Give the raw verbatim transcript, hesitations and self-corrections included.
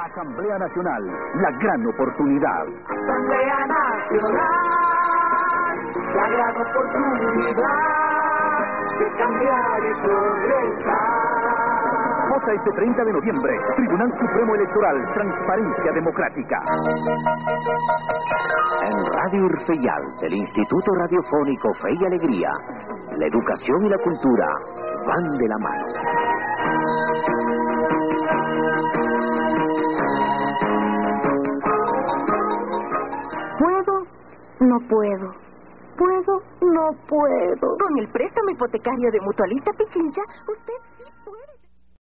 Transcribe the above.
Asamblea Nacional, la gran oportunidad. Asamblea Nacional, la gran oportunidad de cambiar y progresar. Vota este treinta de noviembre, Tribunal Supremo Electoral, Transparencia Democrática. En Radio Irfeyal, del Instituto Radiofónico Fe y Alegría, la educación y la cultura van de la mano. ¿Puedo? No puedo. ¿Puedo? No puedo. Con el préstamo hipotecario de Mutualista Pichincha, usted